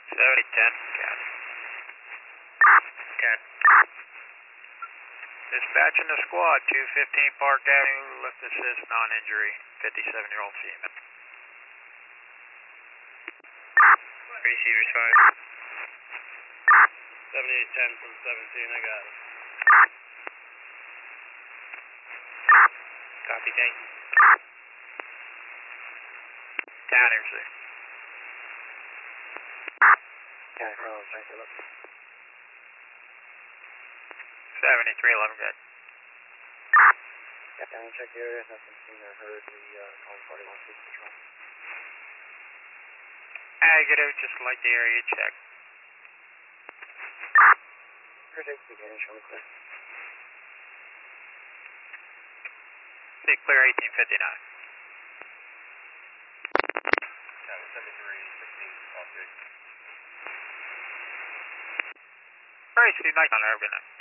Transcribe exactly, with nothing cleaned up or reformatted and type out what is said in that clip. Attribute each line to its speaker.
Speaker 1: seventy ten, got it. ten. Dispatching the squad, two fifteen Park Avenue, lift assist, non-injury, fifty-seven-year-old female.
Speaker 2: Receivers five. seventy-eight ten from seventeen, I got it.
Speaker 1: Copy, thank you. Counter, sir.
Speaker 2: Counter, oh, thank you.
Speaker 1: seventy-three eleven, good.
Speaker 2: Yeah, counter check the area, nothing seen or heard, we uh, calling party one six patrol.
Speaker 1: Negative, just like the area check.
Speaker 2: Appreciate the beginning, show me clear.
Speaker 1: Be clear eighteen fifty-nine.
Speaker 2: Got it, seventy-three sixteen, call six.
Speaker 1: Alright, speed mic on there, good night.